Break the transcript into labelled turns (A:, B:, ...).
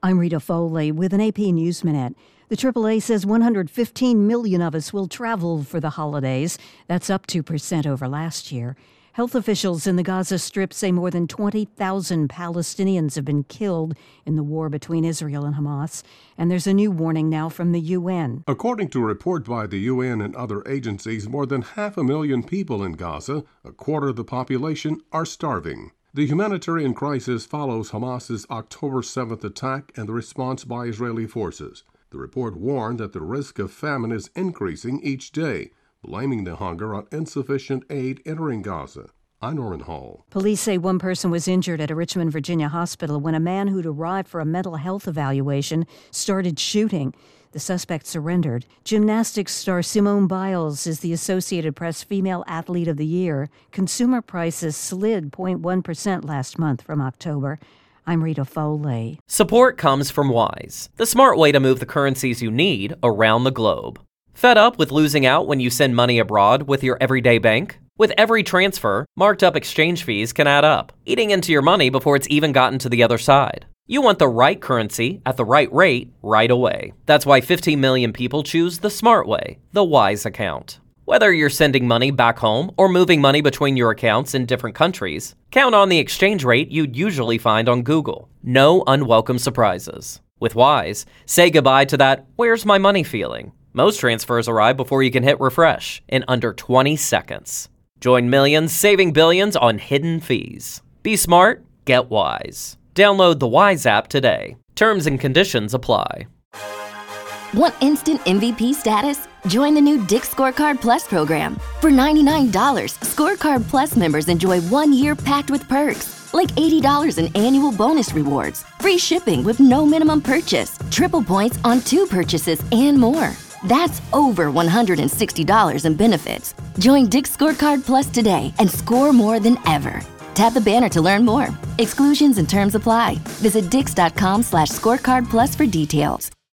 A: I'm Rita Foley with an AP News Minute. The AAA says 115 million of us will travel for the holidays. That's up 2% over last year. Health officials in the Gaza Strip say more than 20,000 Palestinians have been killed in the war between Israel and Hamas. And there's a new warning now from the UN.
B: According to a report by the UN and other agencies, more than 500,000 people in Gaza, a quarter of the population, are starving. The humanitarian crisis follows Hamas's October 7th attack and the response by Israeli forces. The report warned that the risk of famine is increasing each day, blaming the hunger on insufficient aid entering Gaza. I'm Norman Hall.
A: Police say one person was injured at a Richmond, Virginia hospital when a man who'd arrived for a mental health evaluation started shooting. The suspect surrendered. Gymnastics star Simone Biles is the Associated Press Female Athlete of the Year. Consumer prices slid 0.1% last month from October. I'm Rita Foley.
C: Support comes from Wise, the smart way to move the currencies you need around the globe. Fed up with losing out when you send money abroad with your everyday bank? With every transfer, marked up exchange fees can add up, eating into your money before it's even gotten to the other side. You want the right currency at the right rate right away. That's why 15 million people choose the smart way, the Wise account. Whether you're sending money back home or moving money between your accounts in different countries, count on the exchange rate you'd usually find on Google. No unwelcome surprises. With Wise, say goodbye to that "where's my money" feeling. Most transfers arrive before you can hit refresh in under 20 seconds. Join millions saving billions on hidden fees. Be smart, get Wise. Download the Wise app today. Terms and conditions apply.
D: Want instant MVP status? Join the new Dick's Scorecard Plus program. For $99, Scorecard Plus members enjoy 1 year packed with perks, like $80 in annual bonus rewards, free shipping with no minimum purchase, triple points on 2 purchases, and more. That's over $160 in benefits. Join Dick's Scorecard Plus today and score more than ever. Tap the banner to learn more. Exclusions and terms apply. Visit Dix.com/scorecard plus for details.